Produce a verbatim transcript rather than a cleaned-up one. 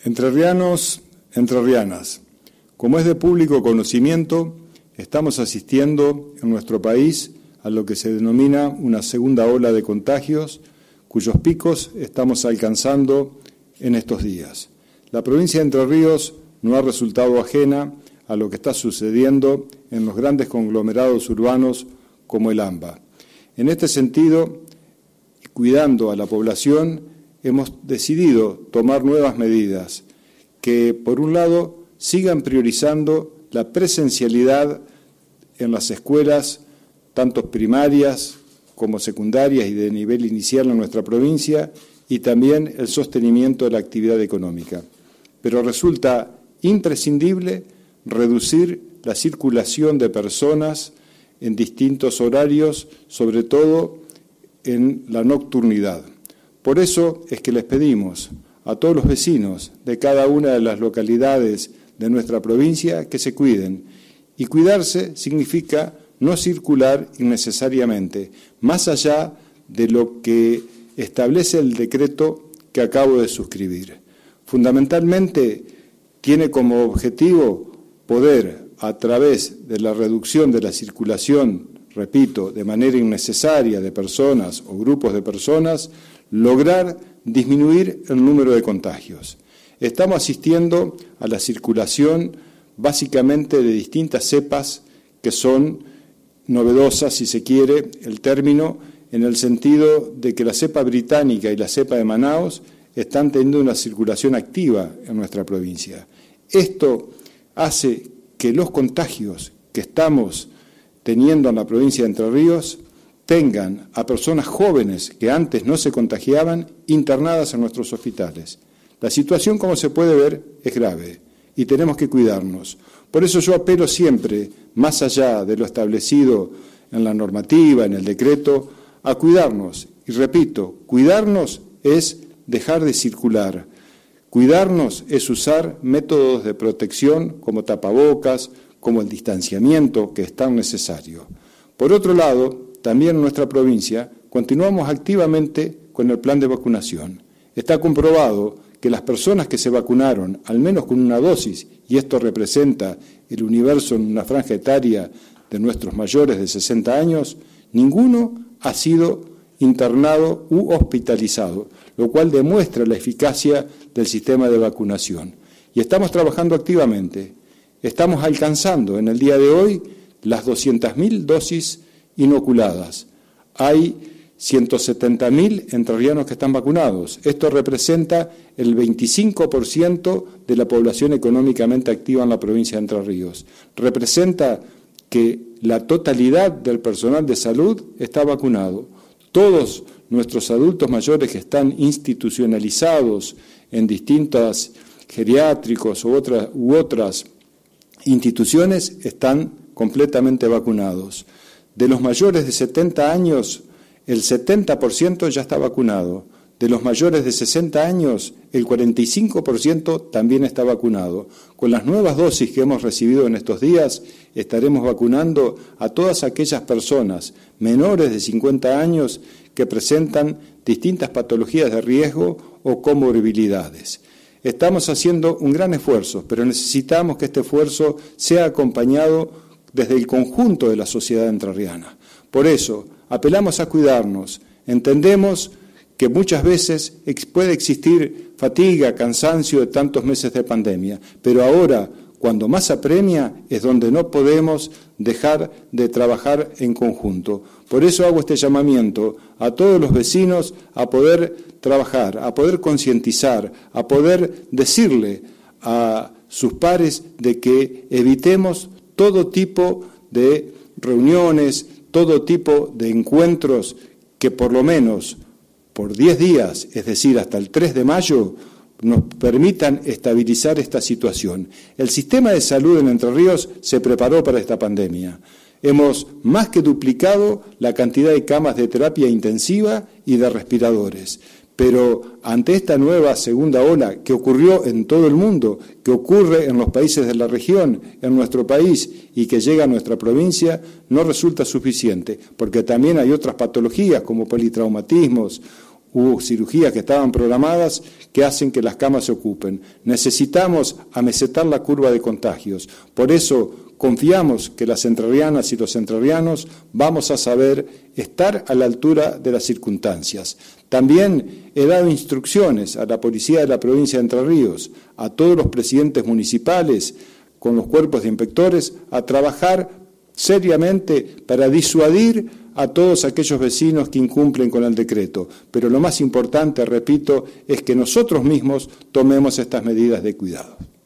Entrerrianos, entrerrianas, como es de público conocimiento, estamos asistiendo en nuestro país a lo que se denomina una segunda ola de contagios, cuyos picos estamos alcanzando en estos días. La provincia de Entre Ríos no ha resultado ajena a lo que está sucediendo en los grandes conglomerados urbanos como el AMBA. En este sentido, cuidando a la población, hemos decidido tomar nuevas medidas que, por un lado, sigan priorizando la presencialidad en las escuelas, tanto primarias como secundarias y de nivel inicial en nuestra provincia, y también el sostenimiento de la actividad económica. Pero resulta imprescindible reducir la circulación de personas en distintos horarios, sobre todo en la nocturnidad. Por eso es que les pedimos a todos los vecinos de cada una de las localidades de nuestra provincia que se cuiden. Y cuidarse significa no circular innecesariamente, más allá de lo que establece el decreto que acabo de suscribir. Fundamentalmente tiene como objetivo poder, a través de la reducción de la circulación, repito, de manera innecesaria de personas o grupos de personas, lograr disminuir el número de contagios. Estamos asistiendo a la circulación básicamente de distintas cepas que son novedosas, si se quiere, el término, en el sentido de que la cepa británica y la cepa de Manaos están teniendo una circulación activa en nuestra provincia. Esto hace que los contagios que estamos teniendo en la provincia de Entre Ríos tengan a personas jóvenes que antes no se contagiaban internadas en nuestros hospitales. La situación, como se puede ver, es grave y tenemos que cuidarnos. Por eso yo apelo siempre, más allá de lo establecido en la normativa, en el decreto, a cuidarnos. Y repito, cuidarnos es dejar de circular. Cuidarnos es usar métodos de protección como tapabocas, como el distanciamiento que es tan necesario. Por otro lado, también en nuestra provincia continuamos activamente con el plan de vacunación. Está comprobado que las personas que se vacunaron, al menos con una dosis, y esto representa el universo en una franja etaria de nuestros mayores de sesenta años, ninguno ha sido internado u hospitalizado, lo cual demuestra la eficacia del sistema de vacunación. Y estamos trabajando activamente. Estamos alcanzando en el día de hoy las doscientas mil dosis inoculadas. Hay ciento setenta mil entrerrianos que están vacunados. Esto representa el veinticinco por ciento de la población económicamente activa en la provincia de Entre Ríos. Representa que la totalidad del personal de salud está vacunado. Todos nuestros adultos mayores que están institucionalizados en distintas geriátricos u otras, u otras instituciones están completamente vacunados. De los mayores de setenta años, el setenta por ciento ya está vacunado. De los mayores de sesenta años, el cuarenta y cinco por ciento también está vacunado. Con las nuevas dosis que hemos recibido en estos días, estaremos vacunando a todas aquellas personas menores de cincuenta años que presentan distintas patologías de riesgo o comorbilidades. Estamos haciendo un gran esfuerzo, pero necesitamos que este esfuerzo sea acompañado desde el conjunto de la sociedad entrerriana. Por eso, apelamos a cuidarnos. Entendemos que muchas veces puede existir fatiga, cansancio de tantos meses de pandemia, pero ahora, cuando más apremia, es donde no podemos dejar de trabajar en conjunto. Por eso hago este llamamiento a todos los vecinos a poder trabajar, a poder concientizar, a poder decirle a sus pares de que evitemos todo tipo de reuniones, todo tipo de encuentros que por lo menos por diez días, es decir, hasta el tres de mayo, nos permitan estabilizar esta situación. El sistema de salud en Entre Ríos se preparó para esta pandemia. Hemos más que duplicado la cantidad de camas de terapia intensiva y de respiradores. Pero ante esta nueva segunda ola que ocurrió en todo el mundo, que ocurre en los países de la región, en nuestro país y que llega a nuestra provincia, no resulta suficiente, porque también hay otras patologías como politraumatismos Hubo cirugías que estaban programadas que hacen que las camas se ocupen. Necesitamos amesetar la curva de contagios. Por eso confiamos que las entrerrianas y los entrerrianos vamos a saber estar a la altura de las circunstancias. También he dado instrucciones a la Policía de la Provincia de Entre Ríos, a todos los presidentes municipales, con los cuerpos de inspectores, a trabajar seriamente para disuadir a todos aquellos vecinos que incumplen con el decreto. Pero lo más importante, repito, es que nosotros mismos tomemos estas medidas de cuidado.